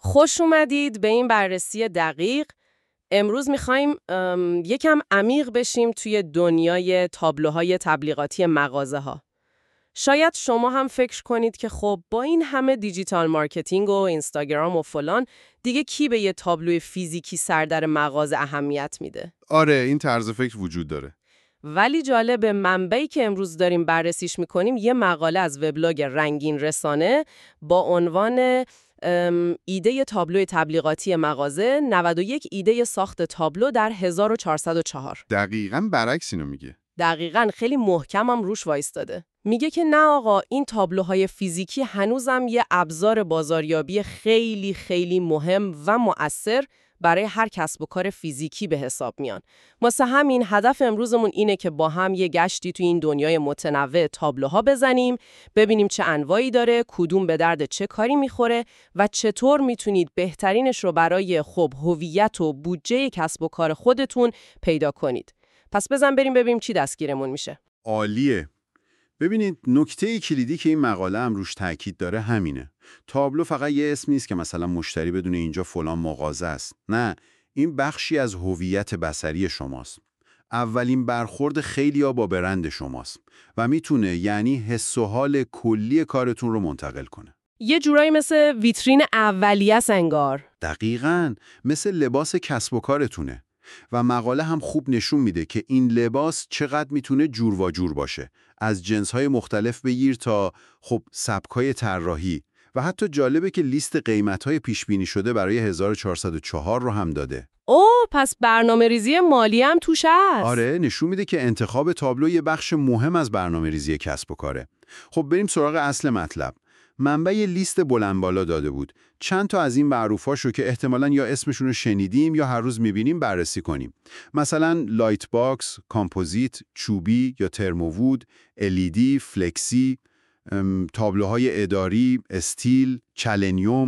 خوش اومدید به این بررسی دقیق. امروز میخوایم یکم عمیق بشیم توی دنیای تابلوهای تبلیغاتی مغازه ها. شاید شما هم فکر کنید که خب با این همه دیجیتال مارکتینگ و اینستاگرام و فلان دیگه کی به یه تابلوی فیزیکی سر در مغازه اهمیت میده؟ آره، این طرز فکر وجود داره. ولی جالب، منبعی که امروز داریم بررسیش میکنیم یه مقاله از وبلاگ رنگین رسانه با عنوان ایده تابلوی تبلیغاتی مغازه، 91 ایده ساخت تابلو در 1404. دقیقاً برعکس اینو میگه. دقیقاً، خیلی محکمم روش وایستاده. میگه که نه آقا، این تابلوهای فیزیکی هنوزم یه ابزار بازاریابی خیلی خیلی مهم و مؤثر برای هر کسب و کار فیزیکی به حساب میان. واسه همین هدف امروزمون اینه که با هم یه گشتی توی این دنیای متنوع تابلوها بزنیم، ببینیم چه انواعی داره، کدوم به درد چه کاری میخوره و چطور میتونید بهترینش رو برای هویت و بودجه کسب و کار خودتون پیدا کنید. پس بزن بریم ببینیم چی دستگیرمون میشه. عالیه. ببینید، نکته کلیدی که این مقاله هم روش تاکید داره همینه. تابلو فقط یه اسم نیست که مثلا مشتری بدونه اینجا فلان مغازه است. نه، این بخشی از هویت بصری شماست. اولین برخورد خیلیا با برند شماست و میتونه یعنی حس و حال کلی کارتون رو منتقل کنه. یه جورایی مثل ویترین اولیه انگار. دقیقاً، مثل لباس کسب و کارتونه. و مقاله هم خوب نشون میده که این لباس چقدر میتونه جور و جور باشه. از جنس‌های مختلف بگیر تا سبکای طراحی و حتی جالبه که لیست قیمت‌های پیش‌بینی شده برای 1404 رو هم داده. پس برنامه‌ریزی مالی هم توش هست. آره، نشون میده که انتخاب تابلو یه بخش مهم از برنامه‌ریزی کسب و کاره. بریم سراغ اصل مطلب. منبع یه لیست بلند بالا داده بود. چند تا از این معروفاشو که احتمالاً یا اسمشون رو شنیدیم یا هر روز می‌بینیم بررسی کنیم. مثلا لایت باکس، کامپوزیت، چوبی یا ترمووود، LED، فلکسی، تابلوهای اداری، استیل، چلنیوم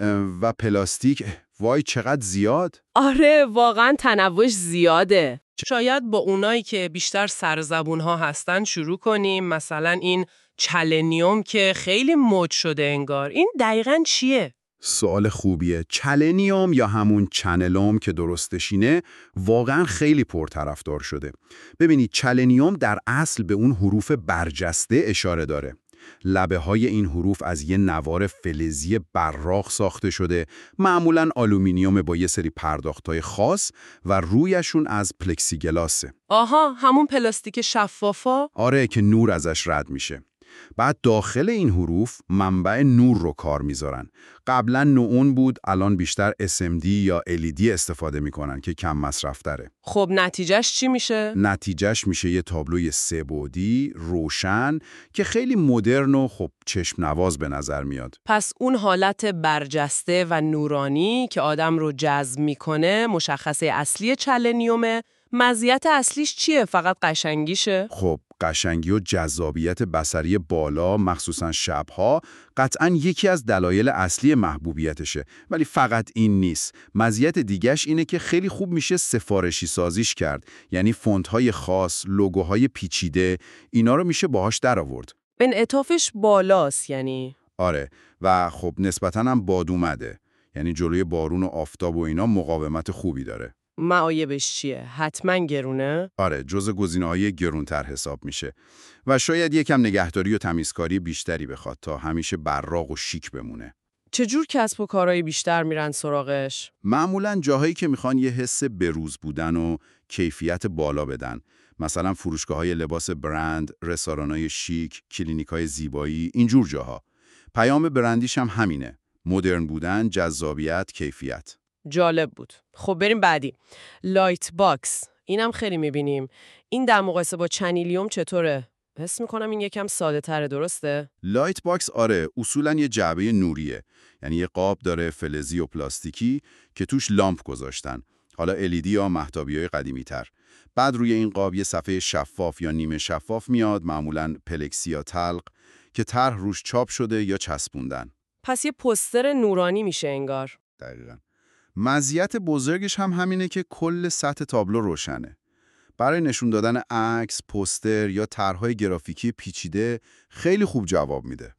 و پلاستیک. وای چقدر زیاد! آره، واقعاً تنوع زیاده. شاید با اونایی که بیشتر سرزبون‌ها هستن شروع کنیم. مثلا این چلنیوم که خیلی مد شده انگار. این دقیقاً چیه؟ سوال خوبیه. چلنیوم یا همون چنلوم که درستشینه واقعا خیلی پرطرفدار شده. ببینید، چلنیوم در اصل به اون حروف برجسته اشاره داره. لبه های این حروف از یه نوار فلزی براق ساخته شده، معمولاً آلومینیوم با یه سری پرداخت‌های خاص و رویشون از پلکسیگلاسه. آها، همون پلاستیک شفافا؟ آره، که نور ازش رد میشه. بعد داخل این حروف منبع نور رو کار میذارن. قبلا نئون بود، الان بیشتر SMD یا LED استفاده میکنن که کم مصرف تره. نتیجهش چی میشه؟ نتیجهش میشه یه تابلوی 3 بعدی روشن که خیلی مدرن و چشم نواز به نظر میاد. پس اون حالت برجسته و نورانی که آدم رو جذب میکنه مشخصه اصلی چلنیومه. مزیت اصلیش چیه؟ فقط قشنگیشه؟ قشنگی و جذابیت بصری بالا، مخصوصا شبها، قطعاً یکی از دلایل اصلی محبوبیتشه. ولی فقط این نیست. مزیت دیگه‌ش اینه که خیلی خوب میشه سفارشی سازیش کرد. یعنی فونت‌های خاص، لوگوهای پیچیده، اینا رو میشه باهاش درآورد. انعطافش بالاست یعنی؟ آره، و نسبتاً هم باد اومده. یعنی جلوی بارون و آفتاب و اینا مقاومت خوبی داره. معایبش چیه؟ حتما گرونه؟ آره، جزء گزینه‌های گرونتر حساب میشه و شاید یکم نگهداری و تمیزکاری بیشتری بخواد تا همیشه براق و شیک بمونه. چجور کسب و کارهای بیشتر میرن سراغش؟ معمولاً جاهایی که میخوان یه حس بروز بودن و کیفیت بالا بدن. مثلا فروشگاه‌های لباس برند، رستوران‌های شیک، کلینیک‌های زیبایی، اینجور جاها. پیام برندیش هم همینه: مدرن بودن، جذابیت، کیفیت. جالب بود. بریم بعدی. لایت باکس. اینم خیلی میبینیم. این در مقایسه با چنیلیوم چطوره؟ حس میکنم این یکم ساده تره، درسته؟ لایت باکس آره، اصولاً یه جعبه نوریه. یعنی یه قاب داره فلزی و پلاستیکی که توش لامپ گذاشتن. حالا LED یا مهتابی‌های قدیمی تر. بعد روی این قاب یه صفحه شفاف یا نیمه شفاف میاد، معمولاً پلکسی یا تلق، که طرح روش چاپ شده یا چسبوندن. پس یه پوستر نورانی میشه انگار. دقیقاً. مزیت بزرگش هم همینه که کل سطح تابلو روشنه. برای نشون دادن عکس، پوستر یا طرح‌های گرافیکی پیچیده خیلی خوب جواب میده.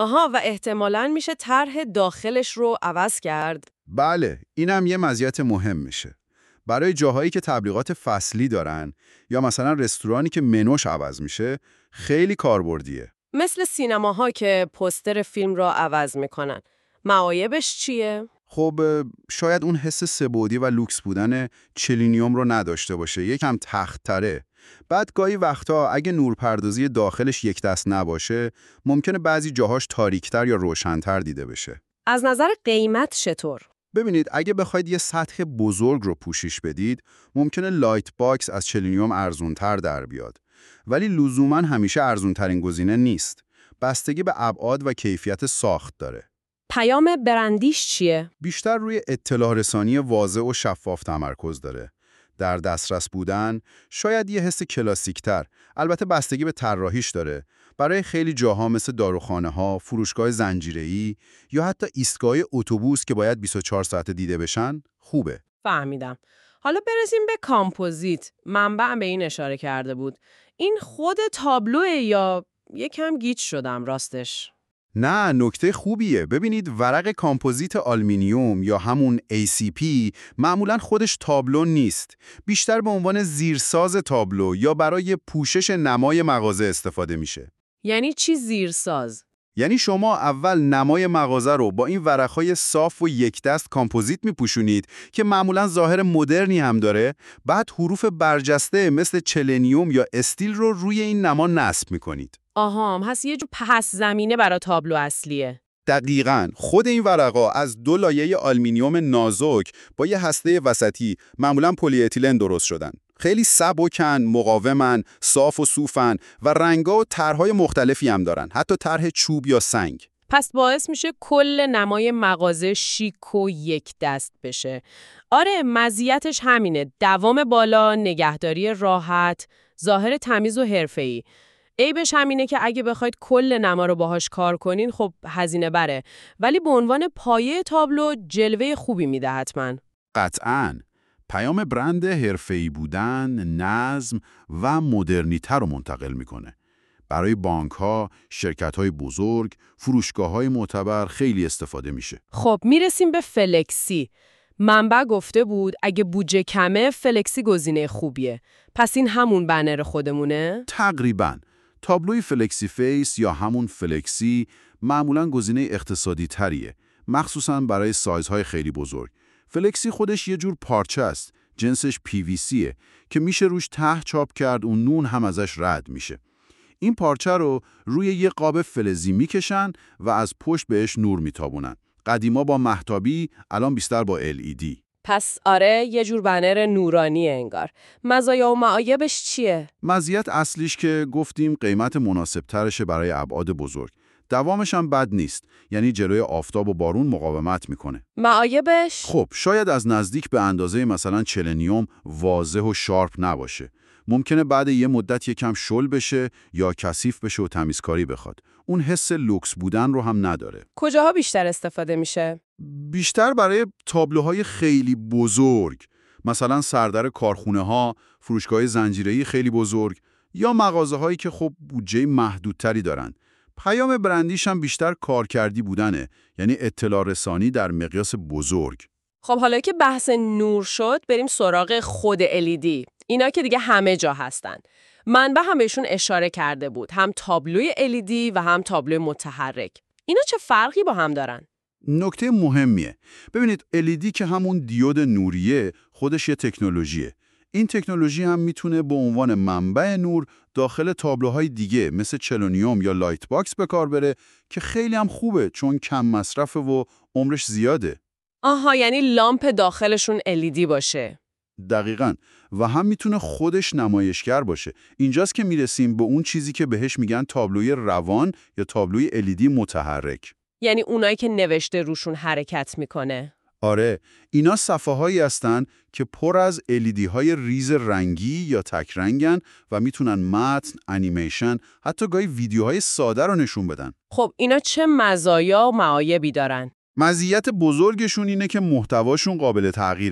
آها، و احتمالاً میشه طرح داخلش رو عوض کرد. بله، اینم یه مزیت مهم میشه. برای جاهایی که تبلیغات فصلی دارن یا مثلا رستورانی که منوش عوض میشه، خیلی کاربردیه. مثل سینماها که پوستر فیلم را عوض میکنن. معایبش چیه؟ خب شاید اون حس سه‌بعدی و لوکس بودن چلینیوم رو نداشته باشه، یکم تخت‌تره. بعد گاهی وقتا اگه نورپردازی داخلش یک دست نباشه، ممکنه بعضی جاهاش تاریکتر یا روشن‌تر دیده بشه. از نظر قیمت چطور؟ ببینید، اگه بخواید یه سطح بزرگ رو پوشش بدید، ممکنه لایت باکس از چلینیوم ارزونتر در بیاد. ولی لزوماً همیشه ارزونترین گزینه نیست. بستگی به ابعاد و کیفیت ساخت داره. پیام برندیش چیه؟ بیشتر روی اطلاع رسانی واضح و شفاف تمرکز داره. در دسترس بودن، شاید یه حس کلاسیکتر، البته بستگی به طراحیش داره. برای خیلی جاها مثل داروخانه‌ها، فروشگاه زنجیره‌ای یا حتی ایستگاه اتوبوس که باید 24 ساعت دیده بشن، خوبه. فهمیدم. حالا برسیم به کامپوزیت. منبع به این اشاره کرده بود. این خود تابلوه یا یکم گیج شدم راستش؟ نه، نکته خوبیه. ببینید، ورق کامپوزیت آلومینیوم یا همون ACP معمولاً خودش تابلو نیست. بیشتر به عنوان زیرساز تابلو یا برای پوشش نمای مغازه استفاده میشه. یعنی چی زیرساز؟ یعنی شما اول نمای مغازه رو با این ورقهای صاف و یک دست کامپوزیت میپوشونید که معمولاً ظاهر مدرنی هم داره، بعد حروف برجسته مثل چلنیوم یا استیل رو روی این نما نصب میکنید. آهام، هست یه جو پس زمینه برای تابلو اصلیه. دقیقاً. خود این ورقا از دو لایه آلومینیوم نازک با یه هسته وسطی معمولاً پلی اتیلن درست شدن. خیلی سبکن، مقاومن، صاف و صوفن و رنگا و طرح‌های مختلفی هم دارن، حتی طرح چوب یا سنگ. پس باعث میشه کل نمای مغازه شیک و یک دست بشه. آره، مزیتش همینه. دوام بالا، نگهداری راحت، ظاهر تمیز و حرفه‌ای. عیبش همینه که اگه بخواید کل نما رو باهاش کار کنین، خب هزینه بره. ولی به عنوان پایه تابلو جلوه خوبی میده حتما. قطعاً. پیام برند حرفه‌ای بودن، نظم و مدرنیته رو منتقل میکنه. برای بانک‌ها، شرکت‌های بزرگ، فروشگاه‌های معتبر خیلی استفاده میشه. خب میرسیم به فلکسی. منبع گفته بود اگه بودجه کمه فلکسی گزینه خوبیه. پس این همون بنر خودمونه؟ تقریباً. تابلوی فلکسی فیس یا همون فلکسی معمولاً گزینه اقتصادی تریه، مخصوصاً برای سایزهای خیلی بزرگ. فلکسی خودش یه جور پارچه است، جنسش PVCه که میشه روش ته چاپ کرد و نون هم ازش رد میشه. این پارچه رو روی یه قاب فلزی میکشن و از پشت بهش نور میتابونن. قدیما با مهتابی، الان بیشتر با LED. پس آره، یه جور بنر نورانیه انگار. مزایا و معایبش چیه؟ مزیت اصلیش که گفتیم قیمت مناسب ترشه برای ابعاد بزرگ. دوامش هم بد نیست، یعنی جلوی آفتاب و بارون مقاومت میکنه. معایبش؟ خب شاید از نزدیک به اندازه مثلا چلنیوم واضح و شارپ نباشه. ممکنه بعد یه مدت یکم شل بشه یا کثیف بشه و تمیزکاری بخواد. اون حس لوکس بودن رو هم نداره. کجاها بیشتر استفاده میشه؟ بیشتر برای تابلوهای خیلی بزرگ، مثلا سردر کارخونه‌ها، فروشگاه زنجیره‌ای خیلی بزرگ یا مغازه‌هایی که خب بودجه محدودتری دارن. پیام برندیش هم بیشتر کارکردی بودنه، یعنی اطلاع رسانی در مقیاس بزرگ. خب حالا که بحث نور شد، بریم سراغ خود LED. اینا که دیگه همه جا هستن. منبع هم بهشون اشاره کرده بود، هم تابلوی LED و هم تابلوی متحرک. اینا چه فرقی با هم دارن؟ نکته مهمیه. ببینید LED که همون دیود نوریه، خودش یه تکنولوژیه. این تکنولوژی هم میتونه به عنوان منبع نور داخل تابلوهای دیگه مثل چلونیوم یا لایت باکس به کار بره که خیلی هم خوبه چون کم مصرفه و عمرش زیاده. آها، یعنی لامپ داخلشون LED باشه. دقیقاً. و هم میتونه خودش نمایشگر باشه. اینجاست که میرسیم به اون چیزی که بهش میگن تابلوی روان یا تابلوی LED متحرک. یعنی اونایی که نوشته روشون حرکت میکنه. آره، اینا صفحه‌هایی هستن که پر از LED-های ریز رنگی یا تک رنگن و میتونن متن، انیمیشن، حتی گاهی ویدیوهای ساده رو نشون بدن. خب اینا چه مزایا و معایبی دارن؟ مزیت بزرگشون اینه که محتواشون قابل تغییره.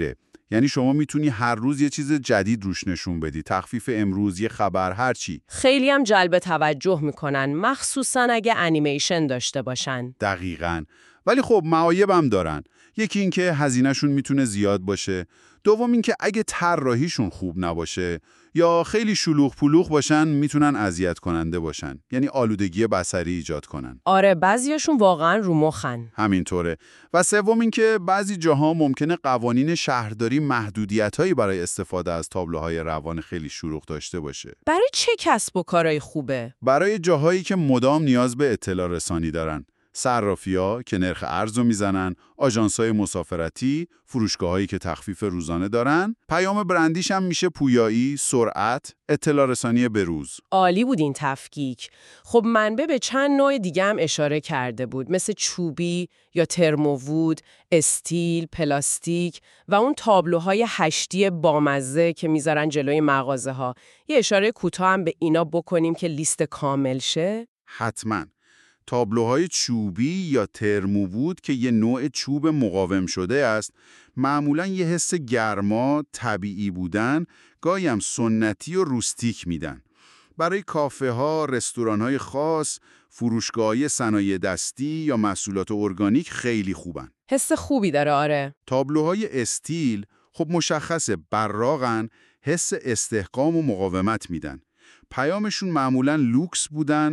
یعنی شما میتونی هر روز یه چیز جدید روش نشون بدی، تخفیف امروز، یه خبر، هر چی. خیلی هم جلب توجه میکنن، مخصوصا اگه انیمیشن داشته باشن. دقیقاً. ولی خب معایب هم دارن. یکی این که هزینه‌شون میتونه زیاد باشه. دوم این که اگه طراحیشون خوب نباشه یا خیلی شلوغ پلوغ باشن میتونن اذیت کننده باشن. یعنی آلودگی بصری ایجاد کنن. آره، بعضیاشون واقعا رو مخن. همینطوره. و سوم این که بعضی جاها ممکنه قوانین شهرداری محدودیتایی برای استفاده از تابلوهای روان خیلی شلوغ داشته باشه. برای چه کسب و کارهای خوبه؟ برای جاهایی که مدام نیاز به اطلاع رسانی دارن. صرافی‌ها که نرخ ارز رو میزنن، آژانس‌های مسافرتی، فروشگاهایی که تخفیف روزانه دارن. پیام برندیش هم میشه پویایی، سرعت، اطلاع رسانی بروز. عالی بود این تفکیک. خب منبع به چند نوع دیگه هم اشاره کرده بود، مثل چوبی یا ترمووود، استیل، پلاستیک و اون تابلوهای هشتی بامزه که میذارن جلوی مغازه‌ها. یه اشاره کوتاه هم به اینا بکنیم که لیست کامل شه. حتماً. تابلوهای چوبی یا ترمووود که یه نوع چوب مقاوم شده است، معمولاً یه حس گرما، طبیعی بودن، گاهی هم سنتی و روستیک میدن. برای کافه ها، رستوران های خاص، فروشگاه‌های صنایع دستی یا محصولات ارگانیک خیلی خوبن. حس خوبی داره، آره. تابلوهای استیل خب مشخصه، براقن، حس استحکام و مقاومت میدن. پیامشون معمولاً لوکس بودن،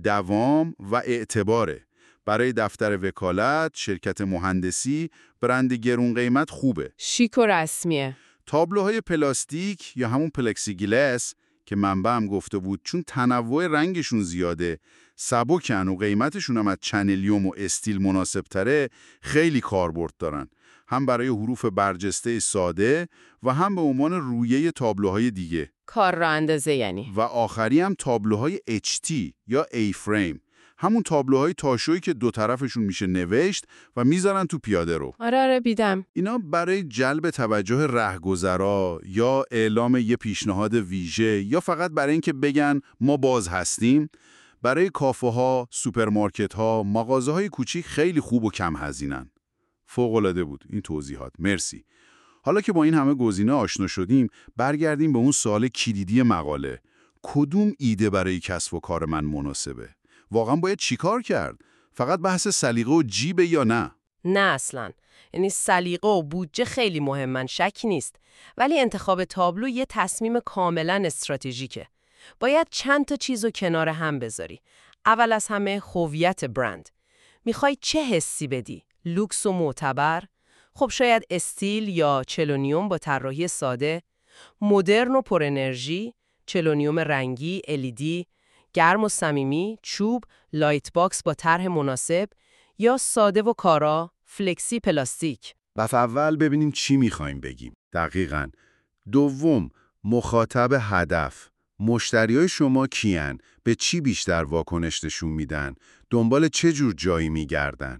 دوام و اعتباره. برای دفتر وکالت، شرکت مهندسی، برند گرون قیمت خوبه. شیک و رسمیه. تابلوهای پلاستیک یا همون پلکسیگلاس که منبع هم گفته بود، چون تنوع رنگشون زیاده، سبکن و قیمتشون هم از چنلیوم و استیل مناسب تره، خیلی کاربرد دارن. هم برای حروف برجسته ساده و هم به عنوان رویه تابلوهای دیگه. کار را اندازه یعنی. و آخری هم تابلوهای HT یا A-frame، همون تابلوهای تاشویی که دو طرفشون میشه نوشت و میذارن تو پیاده رو. آره بیدم. اینا برای جلب توجه رهگذرا یا اعلام یه پیشنهاد ویژه یا فقط برای اینکه بگن ما باز هستیم، برای کافه ها، سوپرمارکت ها، مغازه های کوچیک خیلی خوب و کم هزینن. فوق‌العاده بود این توضیحات. مرسی. حالا که با این همه گزینه آشنا شدیم، برگردیم به اون سوال کلیدی مقاله. کدوم ایده برای کسب و کار من مناسبه؟ واقعا باید چیکار کرد؟ فقط بحث سلیقه و جیبه یا نه؟ نه اصلاً. یعنی سلیقه و بودجه خیلی مهمن، شکی نیست. ولی انتخاب تابلو یه تصمیم کاملاً استراتژیکه. باید چند تا چیزو کنار هم بذاری. اول از همه هویت برند. میخوای چه حسی بدی؟ لوکس و معتبر؟ خب شاید استیل یا چلونیوم با طراحی ساده، مدرن و پر انرژی، چلونیوم رنگی، LED، گرم و صمیمی، چوب، لایت باکس با طرح مناسب، یا ساده و کارا، فلکسی پلاستیک. پس اول ببینیم چی میخوایم بگیم. دقیقاً. دوم، مخاطب هدف. مشتریای شما کیان؟ به چی بیشتر واکنش نشون میدن؟ دنبال چه جور جایی میگردن؟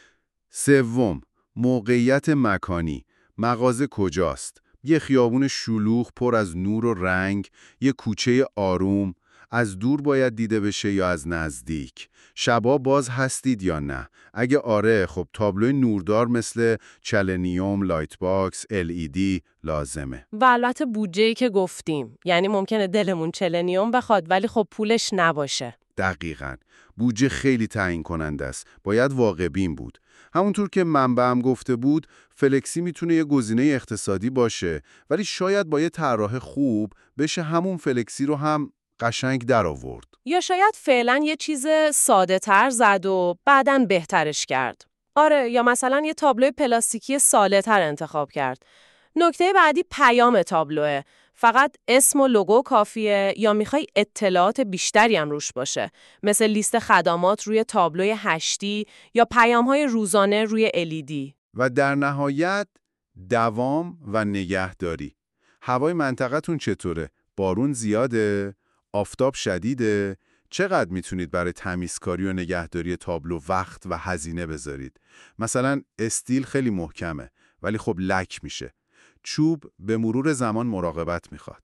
سوم، موقعیت مکانی. مغازه کجاست؟ یه خیابون شلوغ پر از نور و رنگ، یه کوچه آروم، از دور باید دیده بشه یا از نزدیک؟ شبا باز هستید یا نه؟ اگه آره، خب تابلوی نوردار مثل چلنیوم، لایت باکس، LED لازمه. و البته بودجه‌ای که گفتیم، یعنی ممکنه دلمون چلنیوم بخواد ولی خب پولش نباشه. دقیقاً. بودجه خیلی تعیین کننده است. باید واقع بین بود. همونطور که منبعم گفته بود، فلکسی میتونه یه گزینه اقتصادی باشه، ولی شاید با یه طراح خوب بشه همون فلکسی رو هم قشنگ در آورد. یا شاید فعلا یه چیز ساده تر زد و بعداً بهترش کرد. آره، یا مثلا یه تابلو پلاستیکی ساده تر انتخاب کرد. نکته بعدی پیام تابلوه. فقط اسم و لوگو کافیه یا میخوای اطلاعات بیشتری هم روش باشه، مثل لیست خدمات روی تابلوی هشتی یا پیام‌های روزانه روی LED. و در نهایت دوام و نگهداری. هوای منطقتون چطوره؟ بارون زیاده؟ آفتاب شدیده؟ چقدر میتونید برای تمیزکاری و نگهداری تابلو وقت و هزینه بذارید؟ مثلا استیل خیلی محکمه ولی خب لک میشه. چوب به مرور زمان مراقبت میخواد.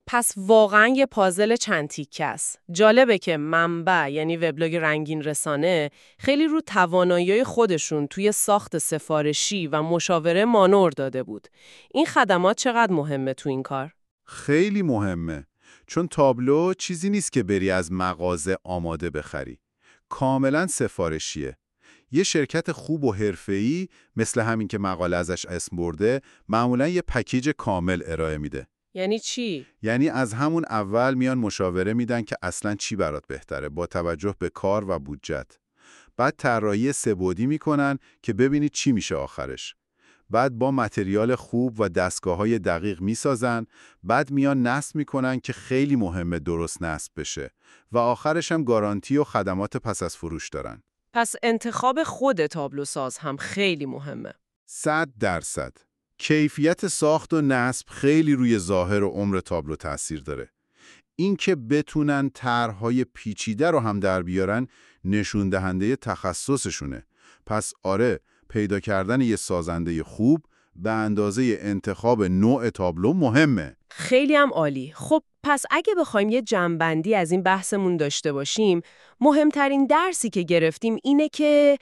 پس واقعا یه پازل چند تیکه است. جالبه که منبع یعنی وبلاگ رنگین رسانه خیلی رو توانایی خودشون توی ساخت سفارشی و مشاوره مانور داده بود. این خدمات چقدر مهمه تو این کار؟ خیلی مهمه. چون تابلو چیزی نیست که بری از مغازه آماده بخری. کاملا سفارشیه. یه شرکت خوب و حرفه‌ای مثل همین که مقاله ازش اسم برده معمولا یه پکیج کامل ارائه میده. یعنی چی؟ یعنی از همون اول میان مشاوره میدن که اصلاً چی برات بهتره با توجه به کار و بودجت. بعد طراحی سه‌بعدی میکنن که ببینید چی میشه آخرش. بعد با متریال خوب و دستگاه‌های دقیق میسازن، بعد میان نصب میکنن که خیلی مهمه درست نصب بشه و آخرش هم گارانتی و خدمات پس از فروش دارن. پس انتخاب خود تابلو ساز هم خیلی مهمه. 100%. کیفیت ساخت و نصب خیلی روی ظاهر و عمر تابلو تأثیر داره. این که بتونن طرح‌های پیچیده رو هم در بیارن نشون دهنده تخصصشونه. پس آره، پیدا کردن یه سازنده خوب به اندازه انتخاب نوع تابلو مهمه. خیلی هم عالی. خب پس اگه بخوایم یه جمع‌بندی از این بحثمون داشته باشیم، مهمترین درسی که گرفتیم اینه که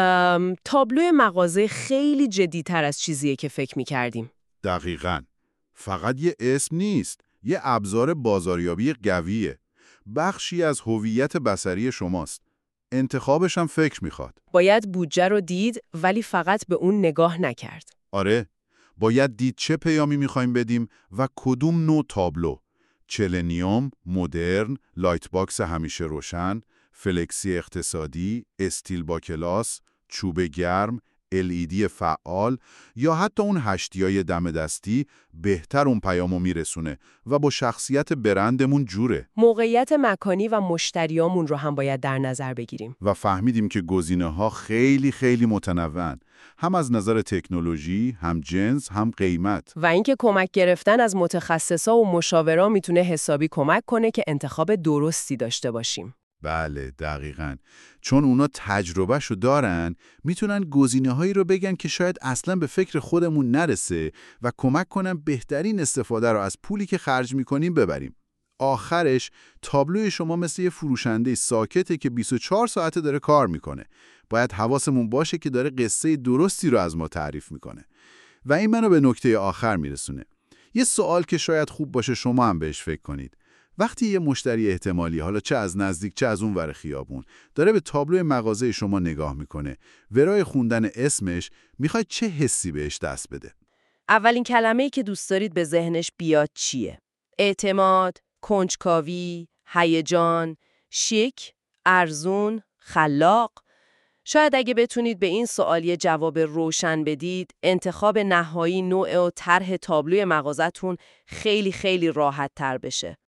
تابلو مغازه خیلی جدی‌تر از چیزیه که فکر می‌کردیم. دقیقاً. فقط یه اسم نیست، یه ابزار بازاریابی قویه. بخشی از هویت بصری شماست. انتخابش هم فکر میخواد. باید بودجه رو دید ولی فقط به اون نگاه نکرد. آره، باید دید چه پیامی میخوایم بدیم و کدوم نوع تابلو. چلنیوم، مدرن، لایت باکس همیشه روشن، فلکسی اقتصادی، استیل با کلاس، چوب گرم، LED فعال یا حتی اون هشتیای دم دستی بهتر اون پیامو میرسونه و با شخصیت برندمون جوره. موقعیت مکانی و مشتریامون رو هم باید در نظر بگیریم. و فهمیدیم که گزینه‌ها خیلی متنوعن. هم از نظر تکنولوژی، هم جنس، هم قیمت. و اینکه کمک گرفتن از متخصصا و مشاورا میتونه حسابی کمک کنه که انتخاب درستی داشته باشیم. بله، دقیقاً. چون اونا تجربهشو دارن، میتونن گزینه‌هایی رو بگن که شاید اصلاً به فکر خودمون نرسه و کمک کنن بهترین استفاده رو از پولی که خرج میکنیم ببریم. آخرش تابلوی شما مثل یه فروشنده ساکته که 24 ساعته داره کار میکنه. باید حواسمون باشه که داره قصه درستی رو از ما تعریف میکنه. و این منو به نکته آخر میرسونه. یه سوال که شاید خوب باشه شما هم بهش فکر کنید. وقتی یه مشتری احتمالی، حالا چه از نزدیک چه از اون ور خیابون، داره به تابلوی مغازه شما نگاه میکنه، ورای خوندن اسمش میخواید چه حسی بهش دست بده؟ اولین کلمه‌ای که دوست دارید به ذهنش بیاد چیه؟ اعتماد، کنجکاوی، هیجان، شیک، ارزون، خلاق؟ شاید اگه بتونید به این سوال یه جواب روشن بدید، انتخاب نهایی نوع و طرح تابلوی مغازه‌تون خیلی راحت تر بشه.